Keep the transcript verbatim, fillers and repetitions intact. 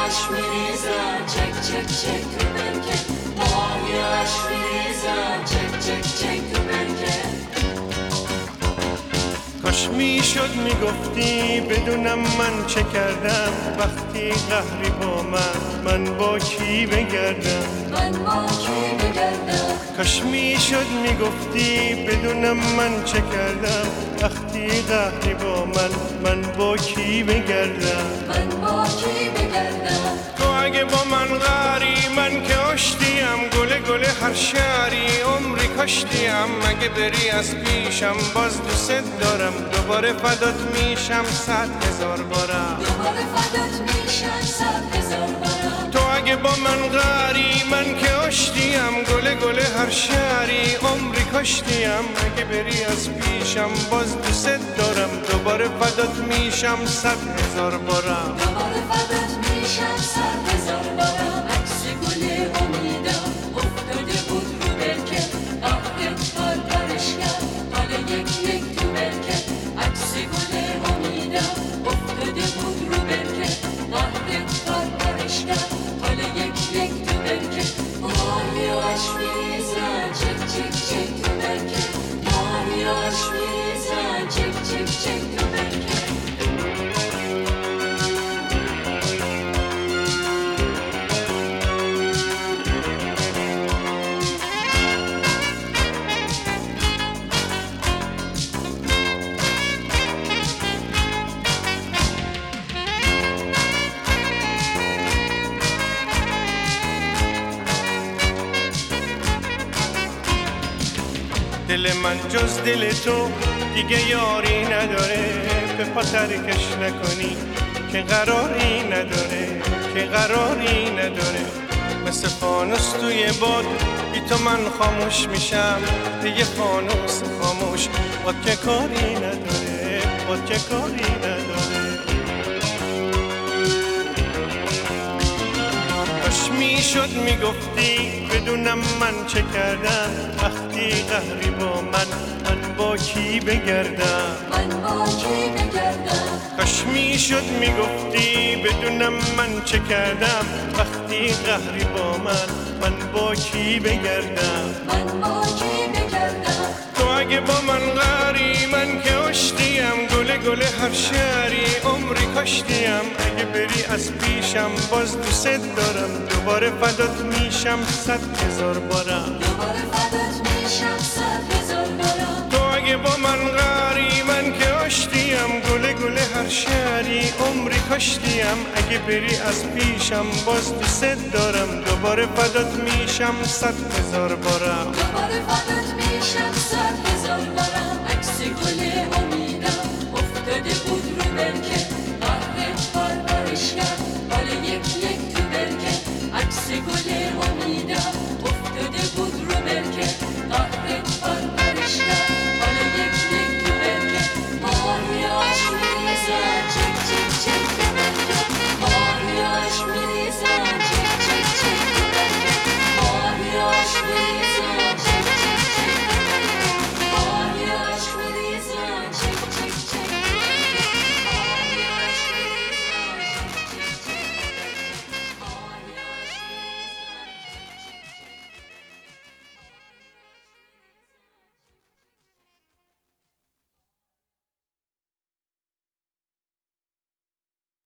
aşk میریزن چک چک چک تو برکه ماهی aşk میریزن چک چک چک تو برکه کاش میشد میگفتی بدونم من چه کردم وقتی قهری با من من با کی بگردم من با کی بگردم کاش میشد میگفتی بدونم من چه کردم وقتی قهری با من من با کی بگردم من با کی بگردم تو اگه با من قهری من که آشتیم گله گله هر شهری عمری کاشتیم اگه بری از پیشم باز دوست دارم دوباره فدات میشم صد هزار بارم دوباره فدات میشم صد هزار بارم تو اگه با من قهری من که آشتیم گله گله هر شهری عمری کاشتیم اگه بری از پیشم باز دوست دارم دوباره فدات میشم صد هزار بارم دوباره فدات میشم صد هزار بارم عکس گل امیدم افتاده بود رو برکه آخت پرپرش کرد حال یک یک تو برکه عکس گل امیدم افتاده بود رو برکه آخت پرپرش کرد حال یک یک تو برکه ماهی aşk میریزن چک چک چک تو برکه ماهی aşk میریزن چک چک چک تو برکه دل من جز دل تو دیگه یاری نداره به پا ترکش نکنی که قراری نداره که قراری نداره مثل فانوس توی باد بی تو من خاموش میشم دیگه فانوس خاموش باد که کاری نداره باد که کاری نداره کاش میشد میگفتی بدونم من چه کردم وقتی قهری با من من با کی بگردم من با کی بگردم کاش میشد میگفتی بدونم من چه کردم وقتی قهری با من من با کی بگردم من با کی بگردم تو اگه با من قهری من که آشتیم گله گله هر شهری عمری کاشتیم اگه بری از پیشم باز دوست دارم دوباره فدات میشم صد هزار بارم دوباره فدات میشم صد هزار بارم تو اگه با من قهری من که آشتیم گله گله هر شهری عمری کاشتیم اگه بری از پیشم باز دوست دارم دوباره فدات میشم صد هزار بارم دوباره فدات میشم صد هزار بارم عکس گل